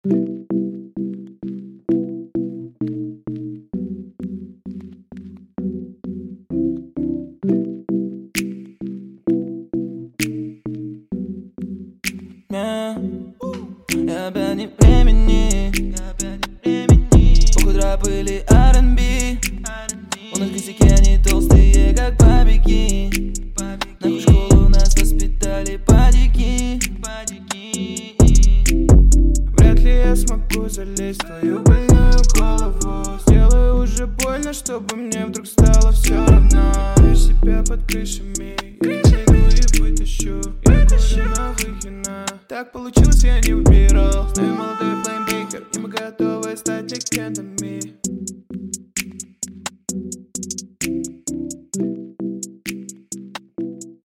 Я опять не времени. Походра были R&B. У нас косяки, они толстые, как бабики. Нашу школу нас воспитали падики. Вряд ли я смогу залезть в твою больную голову. Сделаю уже больно, чтобы мне вдруг стало все равно. Я себя под крышами, я найду и вытащу. Я курю на выхина. Так получилось, я не выбирал. Знаю, молодой